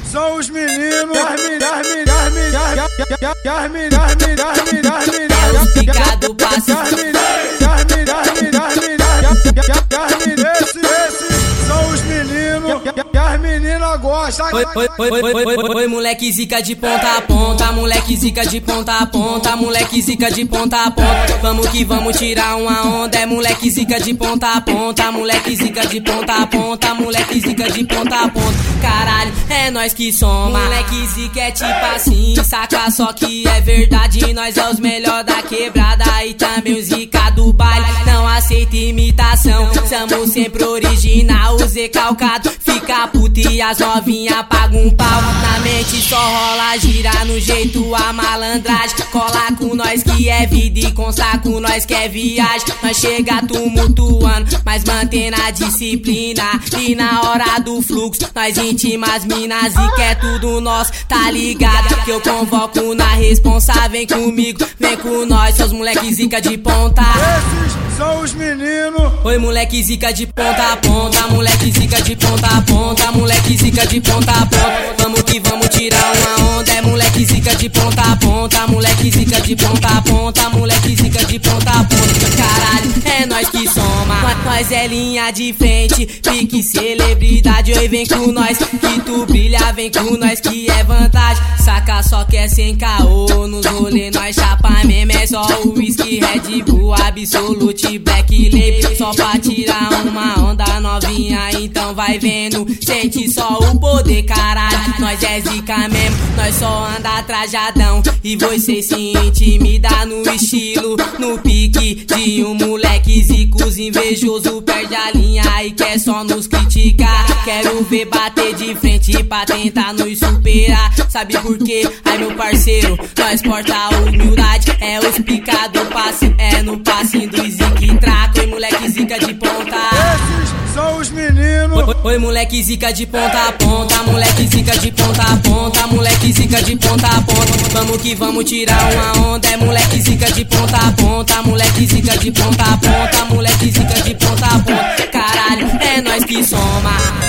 são os meninos. Picado passe. Esses são os meninos que as meninas gostam. Oi, moleque zica de ponta a ponta, moleque zica de ponta a ponta, moleque zica de ponta a ponta. Vamos que vamos tirar uma onda, é moleque zica de ponta a ponta, moleque zica de ponta a ponta, moleque zica de ponta a ponta. Caralho, é nós que soma. Moleque zica é tipo assim, saca só que é verdade. Nós é os melhor da quebrada e também os zica do baile. Não aceita imitação, somos sempre original. O Zé calcado fica puto e as novinha pagam um pau. Na mente só rola gira no jeito a malandragem. Cola com nós que é vida e consta com nós que é viagem. Nós chega tumultuando, mas mantém a disciplina. E na hora do fluxo, nós intima as minas e quer tudo nosso, tá ligado? Que eu convoco na responsa, vem comigo, vem com nós, seus moleque zica de ponta. Esses são os meninos. Oi, moleque zica de ponta a ponta, moleque zica de ponta a ponta, moleque zica de ponta a ponta. Vamos que vamos tirar uma onda, é moleque zica de ponta a ponta, moleque zica de ponta a ponta, moleque zica de ponta a ponta. Caralho, é nós que soma. Nós é linha de frente, pique celebridade. Oi, vem com nós, que tu brilha, vem com nós que é vantagem. Saca só que é sem caô, nos rolê nós chapa mesmo. É só o whisky, Red Bull, Absolute, Black Label. Só pra tirar uma onda novinha, então vai vendo. Sente só o poder, caralho. Nós é zica mesmo, nós só anda trajadão. E você se intimida no estilo, no pique de um moleque zico. Os invejoso perde a linha e quer só nos criticar. Quero ver bater de frente pra tentar nos superar. Sabe por quê? Ai meu parceiro, nós porta a humildade. É os picado passe, é no passe do zique traco. Oi moleque zica de ponta. Esses são os meninos. Oi moleque zica de ponta a ponta, moleque zica de ponta a ponta, moleque zica de ponta a ponta. Vamos que vamos tirar uma onda, é moleque zica de ponta a ponta, moleque zica de ponta a ponta, moleque zica de ponta a ponta. Caralho, é nós que soma.